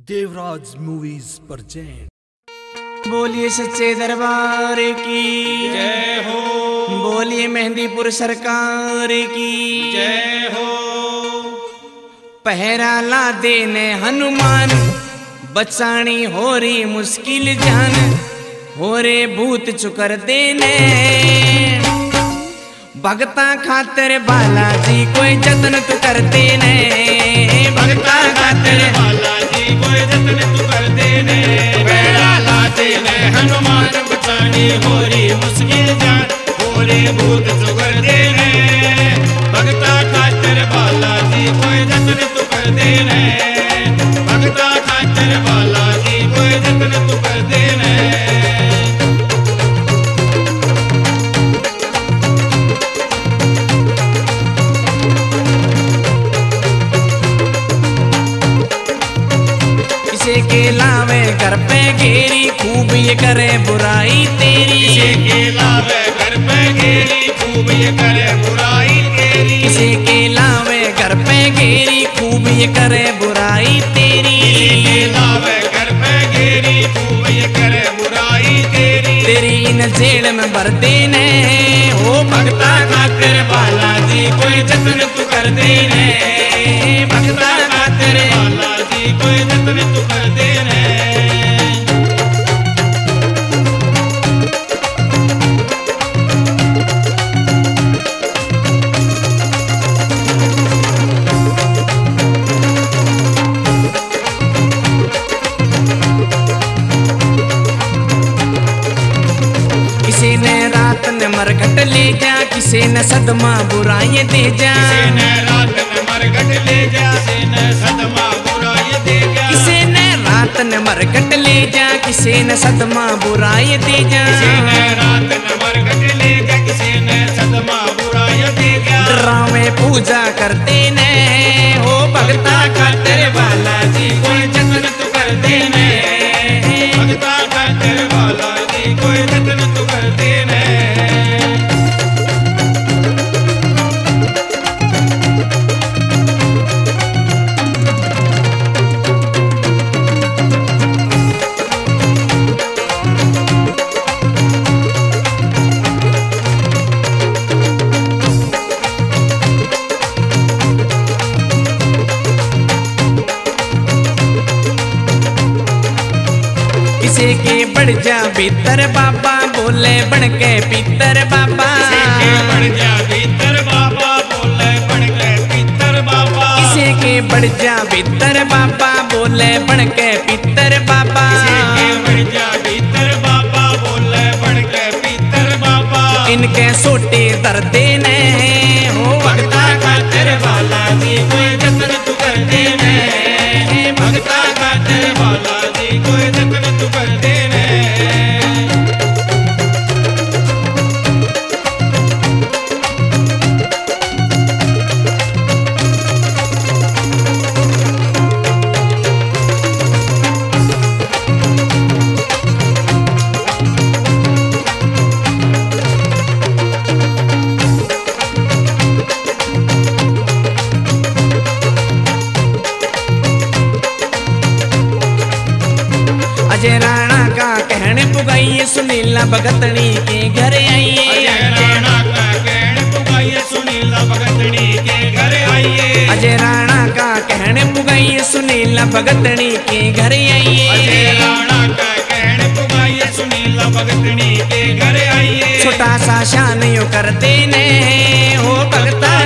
Devraj movies present. बोलिए सच्चे दरबार की जय हो। बोलिए मेहंदीपुर सरकार की जय हो। पहरा ला देने हनुमान, बचानी हो रही मुश्किल जान, हो रे भूत चुकर देने भगता खातर बालाजी कोई जतन तू करते ने, भगता खातर बालाजी कोई जतन तू कर देने, पहरा ला देने हनुमान, बचानी हो रही मुश्किल जान, हो रे भूत चुकर देने भगता खातर बालाजी कोई जतन तू कर देने, भगता खातर बालाजी कोई जतन तू कर देने। के लावे घर पे घेरी, खूब ये करे बुराई तेरी, किसी के लावे घर पे घेरी, खूब ये करे बुराई तेरी, किसी के लावे घर पे घेरी, खूब ये करे बुराई तेरी, किसी के लावे घर पे घेरी, खूब ये करे बुराई तेरी, तेरी इन जेल में भर देने हो भगता खातिर बालाजी कोई जतन तू कर देने, भगता खातिर बालाजी कोई जतन तू कर देने। किसी ने रात ने मरघट ले जा, किसी ने सदमा बुराई दे जा, किसी ने रात में मरघट ले जा, किसी ने सदमा बुराई दे जा, किसी ने रात ने मरघट ले जा, किसी ने सदमा बुराई दे जा, किसी ने रात में मरघट ले जा, किसी ने सदमा बुराई दे जा, ड्रामे पूजा करते ने हो भगता खातिर बालाजी कोई जतन तू कर देने, भगता खातिर बालाजी कोई जतन तू कर देने। किसी के बढ़ जा भीतर बाबा बोले बन के पीतर बाबा, किसी के बढ़ जा भीतर बाबा बोले बन के पीतर बाबा, किसी के बढ़ जा भीतर बाबा बोले बन के पीतर बाबा, किसी के बढ़ जा भीतर बाबा बोले बन के पीतर बाबा, इनके सोटे दर्दे ने हो भगता खातिर बालाजी कोई जतन तू कर देने, भगता खातिर बालाजी कोई जतन तू कर देने। अजय राणा का कहने पुगाइए सुनीला भगतनी के घर आइए, अजय राणा का कहने पुगाइए सुनीला भगतनी के घर आइए, अजय राणा का कहने पुगाइए सुनीला भगतनी के घर आइए, अजय राणा का कहने पुगाइए सुनीला भगतनी के घर आइए, छोटा सा शान यो कर देने हो भगता